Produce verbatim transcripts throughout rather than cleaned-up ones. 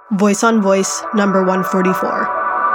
Voice on Voice, number one forty-four.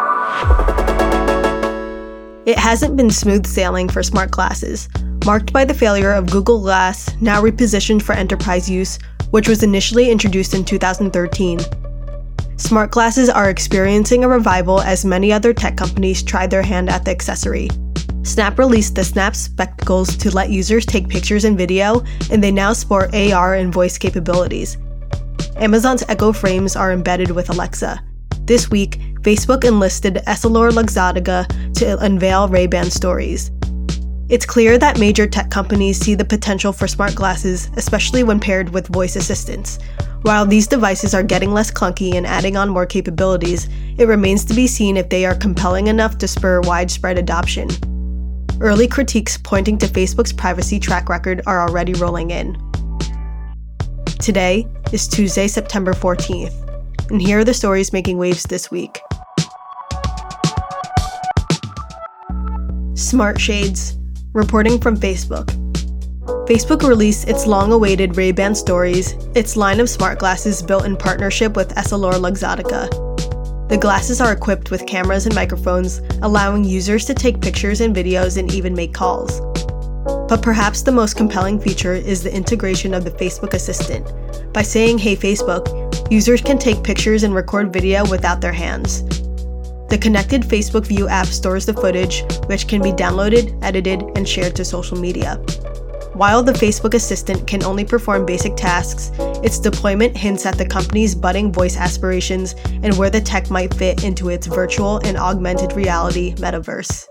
It hasn't been smooth sailing for smart glasses, marked by the failure of Google Glass, now repositioned for enterprise use, which was initially introduced in two thousand thirteen. Smart glasses are experiencing a revival as many other tech companies try their hand at the accessory. Snap released the Snap Spectacles to let users take pictures and video, and they now sport A R and voice capabilities. Amazon's Echo Frames are embedded with Alexa. This week, Facebook enlisted EssilorLuxottica to unveil Ray-Ban Stories. It's clear that major tech companies see the potential for smart glasses, especially when paired with voice assistants. While these devices are getting less clunky and adding on more capabilities, it remains to be seen if they are compelling enough to spur widespread adoption. Early critiques pointing to Facebook's privacy track record are already rolling in. Today is Tuesday, September fourteenth, and here are the stories making waves this week. Smart Shades. Reporting from Facebook. Facebook released its long-awaited Ray-Ban Stories, its line of smart glasses built in partnership with EssilorLuxottica. The glasses are equipped with cameras and microphones, allowing users to take pictures and videos and even make calls. But perhaps the most compelling feature is the integration of the Facebook Assistant. By saying, "Hey Facebook," users can take pictures and record video without their hands. The connected Facebook View app stores the footage, which can be downloaded, edited, and shared to social media. While the Facebook Assistant can only perform basic tasks, its deployment hints at the company's budding voice aspirations and where the tech might fit into its virtual and augmented reality metaverse.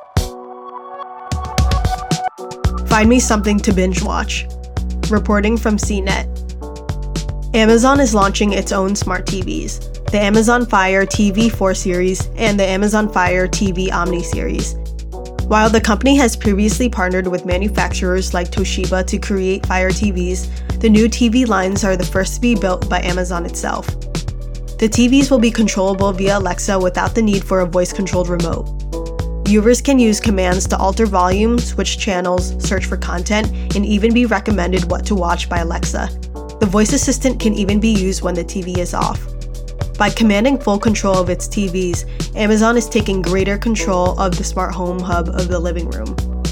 Find me something to binge watch. Reporting from C net. Amazon is launching its own smart T Vs, the Amazon Fire T V four series and the Amazon Fire T V Omni series. While the company has previously partnered with manufacturers like Toshiba to create Fire T Vs, the new T V lines are the first to be built by Amazon itself. The T Vs will be controllable via Alexa without the need for a voice-controlled remote. Viewers can use commands to alter volume, switch channels, search for content, and even be recommended what to watch by Alexa. The voice assistant can even be used when the T V is off. By commanding full control of its T Vs, Amazon is taking greater control of the smart home hub of the living room.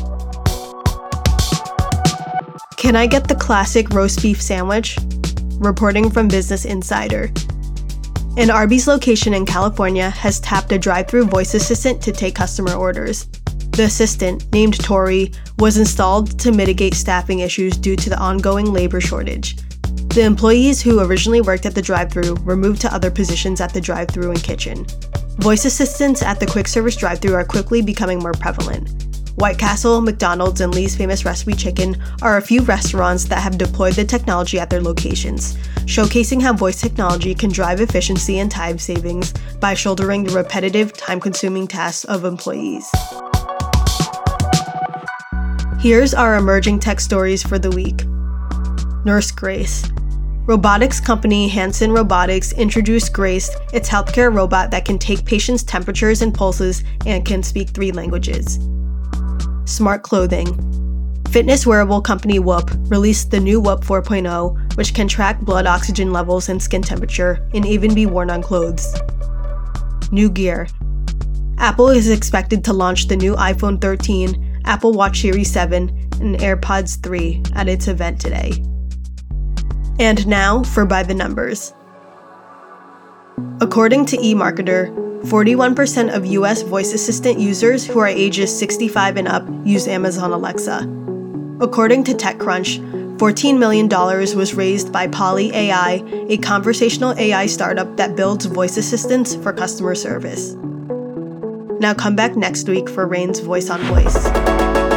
Can I get the classic roast beef sandwich? Reporting from Business Insider. An Arby's location in California has tapped a drive-thru voice assistant to take customer orders. The assistant, named Tori, was installed to mitigate staffing issues due to the ongoing labor shortage. The employees who originally worked at the drive-thru were moved to other positions at the drive-thru and kitchen. Voice assistants at the quick service drive-thru are quickly becoming more prevalent. White Castle, McDonald's, and Lee's Famous Recipe Chicken are a few restaurants that have deployed the technology at their locations, showcasing how voice technology can drive efficiency and time savings by shouldering the repetitive, time-consuming tasks of employees. Here's our emerging tech stories for the week. Nurse Grace. Robotics company Hanson Robotics introduced Grace, its healthcare robot that can take patients' temperatures and pulses and can speak three languages. Smart Clothing. Fitness wearable company Whoop released the new Whoop four point oh, which can track blood oxygen levels and skin temperature and even be worn on clothes. New gear. Apple is expected to launch the new iPhone thirteen, Apple Watch Series seven, and AirPods three at its event today. And now for By the Numbers. According to eMarketer, forty-one percent of U S voice assistant users who are ages sixty-five and up use Amazon Alexa. According to TechCrunch, fourteen million dollars was raised by Polly A I, a conversational A I startup that builds voice assistants for customer service. Now come back next week for Rain's Voice on Voice.